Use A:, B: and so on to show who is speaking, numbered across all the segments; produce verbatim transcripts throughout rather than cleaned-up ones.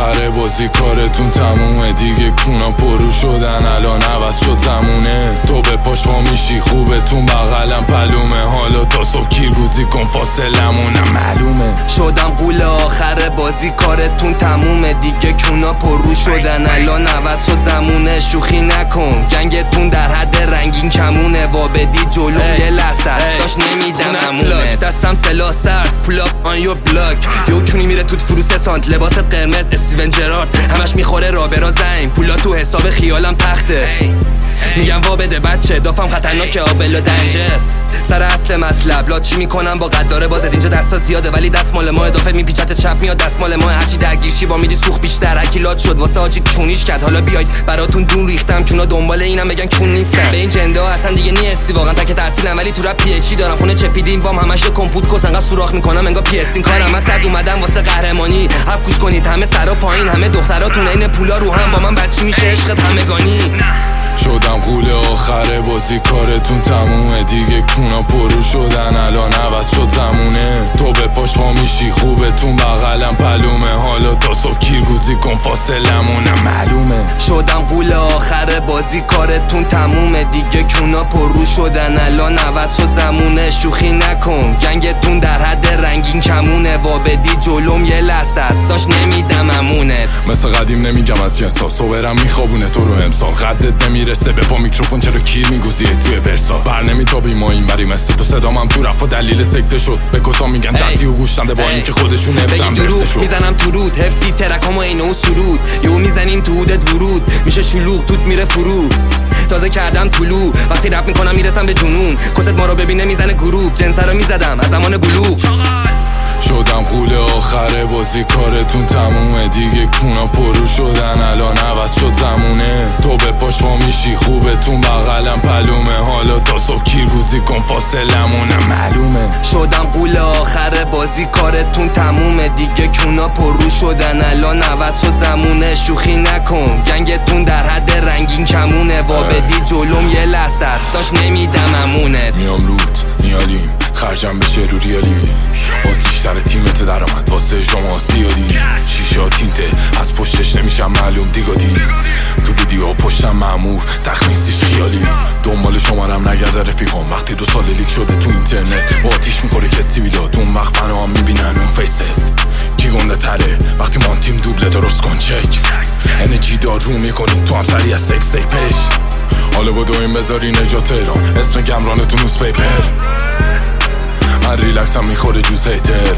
A: آخره بازی کارتون تمومه دیگه، کونا پرو شدن الان عوض شد زمونه. تو به پاش پا میشی خوبتون بغلم پلومه، حالا تا صبح کیروزی کن فاصلمونم معلومه.
B: شدم قول آخره بازی کارتون تمومه دیگه، کونا پرو شدن الان عوض شد زمونه. شوخی نکن گنگتون در حد رنگین کمونه، وا بدی جلو یه لحظه داشت نمیدم امونه. دستم سلا سرد پول اپ آن یور بلاک، یو کونی میره توت فروس سانت، لباست قرمز استیون جرارد، همش میخوره را برا زنگ، پولا تو حساب خیالم تخته. میگم وا بده بچه دافم خطرناکه آبل و دنجر. سر اصل مطلب لا چی میکنم با قداره بازت، اینجا دستا زیاده ولی دست مال ما، اضافه میپیچت چپ میاد دست مال ما. هرچی درگیرشی با میدی سوخ بیشتر، هرکی لات شد واسه آجی کونیش کرد. حالا بیاید براتون دون ریختم چونا دنبال اینم بگن کون نیستم. به این جنده ها اصلا دیگه نیستی واقعا، تک ترسیلم ولی تو رپ پی اچ دی دارم. خونه چپیدیم وام همش کمپوت کس، انقدر سوراخ میکنم انگار پی اس این کارم. من صد اومدم واسه قهرمانی، حرف گوش کنید همه سرا پایین، همه دختراتون عین پولا رو هم، با من بچی میشه عشقت همگانی.
A: شدم قول آخره بازی کارتون تمومه دیگه، کونا پرو شدن الان عوض شد زمونه. تو به پاش پا میشی خوبتون بغلم پلومه، حالا تا صبح کیروزی کن فاصلمونم معلومه.
B: شدم قول آخره بازی کارتون تمومه دیگه، کونا پرو شدن الان عوض شد زمونه. شوخی نکن گنگتون در حد رنگین کمونه، وا بدی جلوم یه لحظه است داشت نمیدم امونت.
A: مثل قدیم نمیگم از جنسا، صبرم میخوابونه تو رو امسال، قدت نمیرسه به پا میکروفون چرا کیر میگوزیه توی ورسا. بر نمیتابی ما این بری مثل تو، صدام هم تو رفت و دلیل سکته شد. به کسا میگن جرسی و گوشتنده با این که خودشون نفزم برسه شد.
B: میزنم تو رود حفظی ترکامو اینو و سرود، یهو میزنیم تو هودت ورود میشه شلوغ توت میره فرو. تازه کردم طلوع وقتی رپ میکنم میرسم به جنون، کست ما رو ببینه میزنه گروپ، جنسه رو میزدم از زمان بلوغ.
A: شدم قول آخره بازی کارتون تمومه دیگه، کونا پرو شدن الان عوض شد زمونه. تو به پاش پا میشی خوبتون بغلم پلومه، حالا تا صبح کیروزی کن فاصلمونم معلومه.
B: شدم قول آخره بازی کارتون تمومه دیگه، کونا پرو شدن الان عوض شد زمونه. شوخی نکن گنگتون در حد رنگین کمونه، وا بدی جلوم یه لحظه است داشت نمیدم امونت.
A: میام روت نیالیم خرجم بشه رو ریالی، باز بیشتر تیمت درآمد واسه شما سیادی. شیشه تینته از پشتش نمیشم معلوم دیگادی، تو ویدیو پشتم معمور تخمیسیش خیالی. دنبال شمارم نگرده رفیقام وقتی دو سال لیک شده تو اینترنت، با آتیش میخوره کسی بیلاد اون وقت منو هم میبینن اون فیست. کی گنده تره وقتی ما تیم دوبله درست کن چک، انرژی دارو میکنی تو هم سری از سکس ای پیش. حالا با دویم بذاری نجات ایران، اسم گمرانتون نوز پیپر. من ریلکسم میخوره جوز هیتر،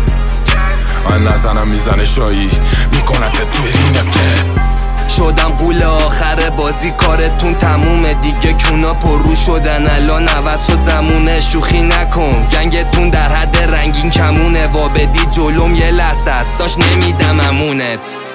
A: من نزنم میزنه شایی میکنت توی رینگ نفته.
B: شدم قول آخره بازی کارتون تمومه دیگه، کونا پرو شدن الان عوض شد زمونه. شوخی نکن گنگتون در حد رنگین کمونه، وا بدی جلوم یه لحظه است داشت نمیدم امونت.